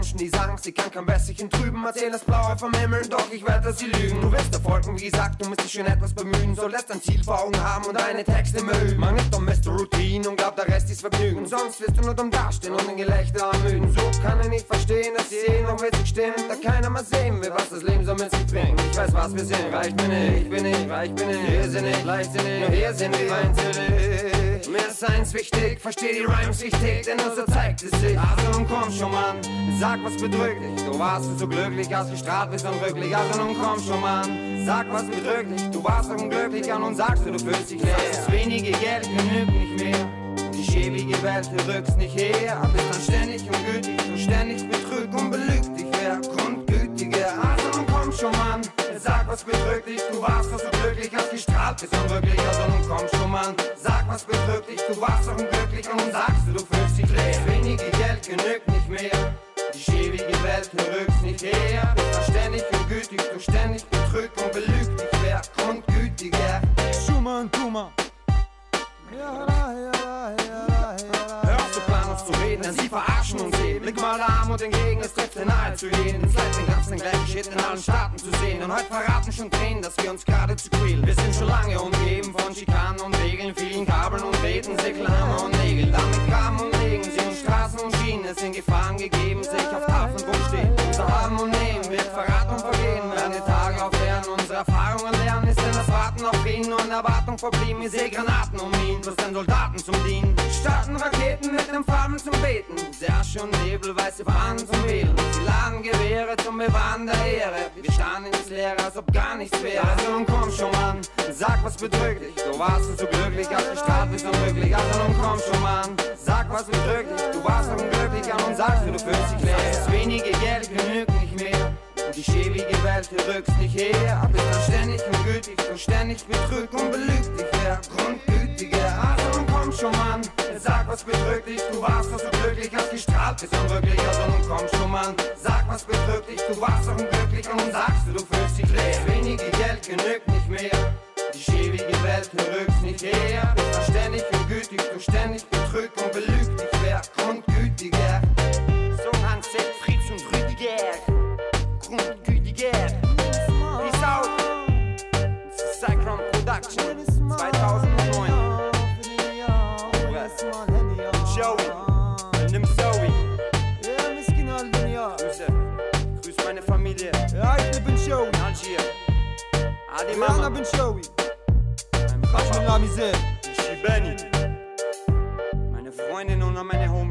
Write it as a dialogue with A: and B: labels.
A: Menschen, die sagen, sie kann kein Wässerchen trüben, erzählen das Blaue vom Himmel, doch ich werde, dass sie lügen. Du willst erfolgen, wie gesagt, du musst dich schon etwas bemühen, sollst ein Ziel vor Augen haben und deine Texte mögen. Man nicht um Mr. Routine und glaubt, der Rest ist Vergnügen, sonst wirst du nur dumm dastehen und in Gelächter ermüden. So kann ich nicht verstehen, dass sie eh noch witzig stimmt, da keiner mal sehen will, was das Leben so mit sich bringt. Ich weiß, was wir sind, reich bin ich bin nicht, reich bin ich, irrsinnig, leichtsinnig, nur hier sind wir einzellig. Mir ist eins wichtig, versteh die Rhymes richtig, denn nur so zeigt es sich. Also nun komm schon, Mann, sag, was bedrückt dich. Du warst so glücklich, hast gestrahlt, bist unwirklich. Also nun komm schon, Mann, sag, was bedrückt dich. Du warst so unglücklich, und nun sagst du fühlst dich leer. Das wenige Geld genügt nicht mehr, die schäbige Welt, du rückst nicht her. Bist dann ständig ungültig, du ständig betrügt und belügt dich, wer grundgütiger. Also nun komm schon, Mann, sag, was bedrückt dich. Du warst so glücklich, hast gestrahlt, bist unwirklich. Also nun komm schon, Mann, sag, was bedrückt dich. Du warst so unglücklich, und nun sagst du fühlst dich leer. Das wenige Geld genügt nicht mehr, die schäbige Welt, du rückst nicht her. Bist dann ständig ungültig, du ständig betrügt und belügt dich, wer grundgütiger.
B: Schumann, Kuma.
A: Hör auf zu planen, uns zu reden, denn sie verarschen uns jeden. Blick mal der Armut entgegen, es trifft dir nahe zu gehen. Es bleibt den ganzen gleichen Shit in allen Staaten zu sehen. Und heute verraten schon Tränen, dass wir uns gerade zu quälen. Wir sind schon lange umgeben von Schikanen und Regeln, vielen Kabeln und Drähten, Säckelhammer und Nägel. Damit graben und legen sie uns Straßen und Schienen. Es sind Gefahren gegeben, sich auf Tafeln rumstehen. Unser Haben und Nehmen wird verraten und vergehen. Werden die Tage auf Ehren unsere Erfahrungen lernen, ist denn das Warten auf ihn nur in Erwartung verblieben. Ich seh Granaten um ihn, plus den Soldaten zum Dienen. Starten Raketen mit nem Farben zum Beten. Sehr und Nebel, weiße Fahnen zum Wählen. Sie laden Gewehre zum Bewahren der Ehre. Wir starren ins Leere, als ob gar nichts wäre. Also nun komm schon, Mann, sag, was bedrückt dich. Du warst so glücklich, hast gestrahlt, bist unmöglich. Also nun komm schon, Mann, sag, was bedrückt dich. Du warst so unglücklich, und sagst du fühlst dich leer. Das wenige Geld genügt nicht mehr, die schäbige Welt, du rückst nicht her. Bist dann ständig ungültig, du ständig betrügt und belügt dich, wer grundgütiger. Also nun komm schon, Mann, sag, was bedrückt dich. Du warst doch so glücklich, hast gestrahlt, bist unwirklich. Also nun komm schon, Mann, sag, was bedrückt dich. Du warst doch unglücklich, und nun sagst du fühlst dich leer. Das wenige Geld genügt nicht mehr, die schäbige Welt, du rückst nicht her. Bist dann ständig ungültig, du ständig betrügt und belügt dich, wer grundgütiger. So Hans Fritz und Rüdiger, grundgütiger. Peace out. Cyclone Production 2009. Joey, nimm Zoe. Grüß meine Familie.
B: Ja, ich bin Joey.
A: Algier. Adi
B: Ja,
A: Mama.
B: ich bin Joey.
A: Mein
B: Ich bin
A: Papa.
B: la misère.
A: Shibani. Meine Freundin und meine Homies.